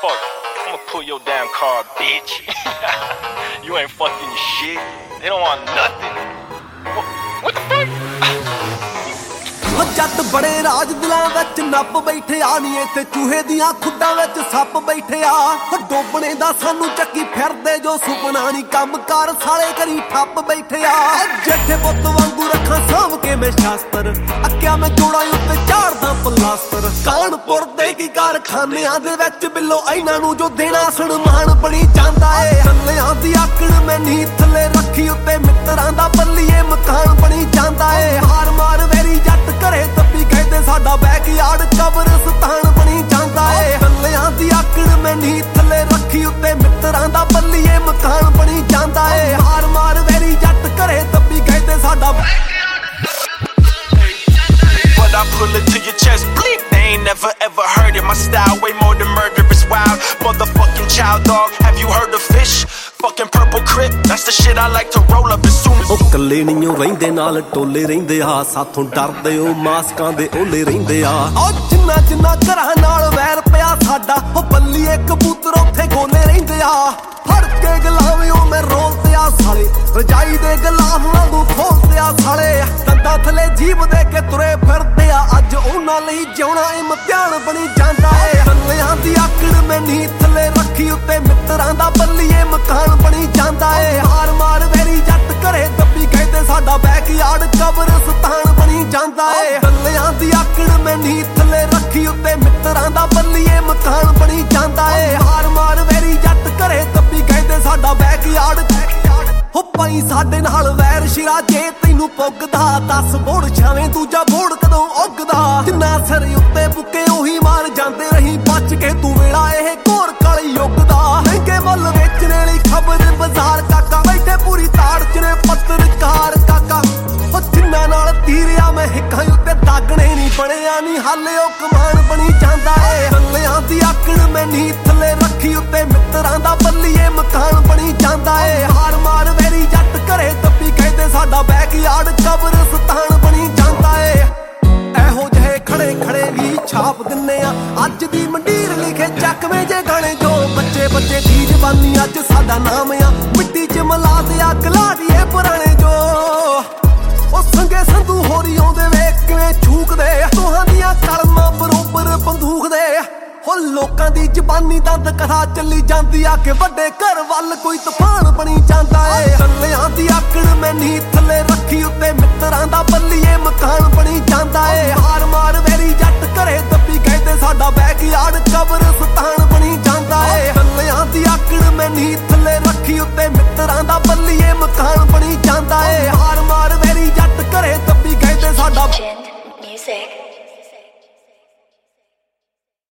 motherfucker. I'ma pull your damn car, bitch. You ain't fucking shit. They don't want nothing. What the fuck? ਜੱਟ ਬੜੇ ਰਾਜ ਦਿਲਾਂ ਵਿੱਚ ਨੱਪ ਬੈਠੇ ਆ ਨੀ ਇੱਥੇ ਚੂਹੇ ਦੀਆਂ ਖੁੱਡਾਂ ਵਿੱਚ ਸੱਪ ਬੈਠੇ ਆ ਡੋਬਣੇ ਦਾ ਸਾਨੂੰ ਚੱਕੀ ਫਿਰਦੇ ਜੋ ਸੁਪਨਾ ਨੀ ਕੰਮਕਾਰ ਸਾਲੇ ਕਰੀ ਠੱਪ ਬੈਠੇ ਆ ਜੱਠੇ ਪੁੱਤ ਵਾਂਗੂ ਰੱਖਾਂ ਸਾਂਭ ਕੇ ਮੈਂ ਸ਼ਾਸਤਰ ਅੱਕਿਆ ਮੈਂ ਜੋੜਾਂ ਉੱਤੇ ਝਾੜਦਾ ਪਲਾਸਟਰ ਕਾਨਪੁਰ ਦੇ ਕੀ ਕਾਰਖਾਨਿਆਂ ਦੇ ਵਿੱਚ ਬਿੱਲੋ ਇਹਨਾਂ ਨੂੰ ਜੋ ਦੇਣਾ ਸਨਮਾਨ ਬਣੀ ਜਾਂਦਾ ਏ ਥੱਲਿਆਂ ਦੀ ਆਕੜ ਮੈਂ ਨੀ ਥੱਲੇ ਰੱਖੀ ਉੱਤੇ ਮਿੱਤਰਾਂ ਦਾ ਬੱਲੀਏ ਮਕਾਨ ਬਣੀ ਜਾਂਦਾ ਏ ਹਾਰ ਮਾਰ ਵੈਰੀ ਜੱਟ ਘਰੇ ਤੱਪੀ ਕਹਿੰਦੇ ਸਾਡਾ ਬੈਕਯਾਰਡ ਕਬਰਸਤਾਨ ਬਣੀ ਜਾਂਦਾ ਏ ਥੱਲਿਆਂ ਦੀ ਆਕੜ ਮੈਂ ਨੀ ਥੱਲੇ ਰੱਖੀ ਉੱਤੇ ਮਿੱਤਰਾਂ ਦਾ ਬੱਲੀਏ ਮਕਾਨ ਬਣੀ ਜਾਂਦਾ ਏ ਹਾਰ ਮਾਰ ਵੈਰੀ ਜੱਟ ਘਰੇ ਤੱਪੀ ਕਹਿੰਦੇ ਸਾਡਾ But I pull it to your chest, bleep. They ain't never ever heard it. My style way more than murderous, wild motherfucking child dog. Have you heard of Fish? Fucking Purple Crip, that's the shit I like to roll up as soon as ਉਹ ਕੱਲੇ ਨਹੀਂ ਰਹਿੰਦੇ ਨਾਲ ਟੋਲੇ ਰਹਿੰਦੇ ਆ ਸਾਥੋਂ ਡਰਦੇ ਉਹ ਮਾਸਕਾਂ ਦੇ ਓਲੇ ਰਹਿੰਦੇ ਆ ਉਹ ਜਿੰਨਾ ਜਿੰਨਾ ਘਰਾਂ ਨਾਲ ਵੈਰ ਪਿਆ ਸਾਡਾ ਉਹ ਬੱਲੀਏ ਕਬੂਤਰ ਉੱਥੇ ਗੋਲੇ ਰਹਿੰਦੇ ਆ ਫੜ ਕੇ ਗਲਾਵੇਂ ਉਹ ਮੈਂ ਰੋਲਦੇ ਆ ਸਾਲੇ ਰਜਾਈ ਦੇ ਗਲਾਫ ਵਾਂਗੂ ਖੋਲਦੇ ਆ ਸਾਲੇ ਦੰਦਾਂ ਥਲੇ ਜੀਭ ਦੇ ਕੇ ਤੁਰੇ ਫਿਰਦੇ ਆ ਅੱਜ ਉਹਨਾਂ ਲਈ ਜਿਉਣਾ ਇਮਤਿਹਾਨ ਬਣੀ ਜਾਂਦਾ ਏ ਥੱਲਿਆਂ ਦੀ ਆਕੜ ਮੈਂ ਨੀ ਥੱਲੇ ਰੱਖੀ ਉੱਤੇ ਮਿੱਤਰਾਂ ਦਾ ਬੱਲੀਏ ਮਕਾਨ ਬਣੀ ਜਾਂਦਾ ਏ ਹਾਰ ਮਾਰ ਵੈਰੀ ਜੱਟ ਘਰੇ ਦੱਬੀ ਕਹਿੰਦੇ ਸਾਡਾ ਬੈਕਯਾਰਡ ਕਬਰਸਤਾਨ ਬਣੀ ਜਾਂਦਾ ਏ ਥੱਲਿਆਂ ਦੀ ਆਕੜ ਮੈਂ ਨੀ ਥੱਲੇ ਰੱਖੀ ਉੱਤੇ ਮਿੱਤਰਾਂ ਦਾ ਬੱਲੀਏ ਮਕਾਨ ਬਣੀ ਜਾਂਦਾ ਏ ਹਾਰ ਮਾਰ ਵੈਰੀ ਜੱਟ ਘਰੇ ਦੱਬੀ ਕਹਿੰਦੇ ਸਾਡਾ ਬੈਕਯਾਰਡ ਹੋ ਪਾਈ ਸਾਡੇ ਨਾਲ ਵੈਰ ਸ਼ਿਰਾ ਜੇ ਤੈਨੂੰ ਪੁੱਗਦਾ 10 ਬੋੜ ਛਾਵੇਂ ਦੂਜਾ ਬੋੜ ਕਦੋਂ ਉੱਗਦਾ ਜਿੰਨਾ ਸਿਰ ਉੱਤੇ ਬੁੱਕੇ ਉਹੀ ਮਾਰ ਜਾਂਦੇ ਰਹੀ ਬਚ ਕੇ ਤੂੰ ਵੇਲਾ ਇਹ ਘੋਰ ਕਾਲੀ ਯੁੱਗ ਦਾ ਮਹਿੰਗੇ ਮੁੱਲ ਵੇਚਣੇ ਲਈ ਖਬਰ ਬਾਜ਼ਾਰ ਕਾਕਾ ਬੈਠੇ ਪੂਰੀ ਤਾੜ ਚ ਨੇ ਪੱਤਰਕਾਰ ਕਾਕਾ ਉਹ ਜਿੰਨਾ ਨਾਲ ਤੀਰਿਆ ਮੈਂ ਹਿੱਕਾਂ ਉੱਤੇ ਦਾਗਣੇ ਨਹੀਂ ਬਣਿਆ ਨਹੀਂ ਹਾਲੇ ਉਹ ਕਮਾਨ ਬਣੀ ਜਾਂਦਾ ਏ ਥੱਲਿਆਂ ਦੀ ਆਕੜ ਮੈਂ ਨੀ ਥੱਲੇ ਰੱਖੀ ਉੱਤੇ ਮਿੱਤਰਾਂ ਦਾ ਬੱਲੀਏ ਮਕਾਨ ਬਣੀ ਜਾਂਦਾ ਏ ਹਾਰ ਮਾਰ ਵੈਰੀ ਜੱਟ ਘਰੇ ਦੱਬੀ ਕਹਿੰਦੇ ਸਾਡਾ ਬੈਕਯਾਰਡ ਕਬਰਸਤਾਨ ਬਣੀ ਜਾਂਦਾ ਏ ਇਹੋ ਜਿਹੇ ਖੜੇ ਖੜੇ ਵੀ ਛਾਪ ਦਿੰਨੇ ਆ ਅੱਜ ਦੀ ਮੰਡੀਰ ਲਿਖੇ ਚੱਕਵੇਂ ਜੇ ਗਾਣੇ ਜੋ ਬੱਚੇ ਬੱਚੇ ਦੀ ਜ਼ਬਾਨੀ ਅੱਜ ਸਾਡਾ ਨਾਮ ਆ ਮਿੱਟੀ ਚ ਮਿਲਾ ਦੇ ਅੱਗ ਲਾ ਦੀਏ ਪੁਰਾਣੇ ਜੋ ਉਹ ਸੰਗੇ ਸੰਧੂ ਹੋਰੀ ਆਉਂਦੇ ਵੇਖ ਕਿਵੇਂ ਛੂਕਦੇ ਦੋਹਾਂ ਦੀਆਂ ਕਲਮਾਂ ਬਰੋਬਰ ਬੰਦੂਕ ਦੇ ਹੋ ਲੋਕਾਂ ਦੀ ਜ਼ਬਾਨੀ ਦੰਦ ਕਥਾ ਚੱਲੀ ਜਾਂਦੀ ਆ ਕਿ ਵੱਡੇ ਘਰ ਵੱਲ ਕੋਈ ਤੂਫਾਨ ਬਣੀ ਜਾਂਦਾ ਏ ਥੱਲਿਆਂ ਦੀ ਆਕੜ ਮੈਂ ਨੀ ਥੱਲੇ ਰੱਖੀ ਉੱਤੇ ਮਿੱਤਰਾਂ ਦਾ ਬੱਲੀਏ ਮਕਾਨ ਬਣੀ ਜਾਂਦਾ ਏ ਹਾਰ ਮਾਰ ਵੈਰੀ ਜੱਟ ਘਰੇ ਦੱਬੀ ਕਹਿੰਦੇ ਸਾਡਾ ਬੈਕਯਾਰਡ ਕਬਰਸਤਾਨ ਬਣੀ ਜਾਂਦਾ ਏ ਥੱਲਿਆਂ ਦੀ ਆਕੜ ਮੈਂ ਨੀ ਥੱਲੇ ਰੱਖੀ ਉੱਤੇ ਮਿੱਤਰਾਂ ਦਾ ਬੱਲੀਏ ਮਕਾਨ ਬਣੀ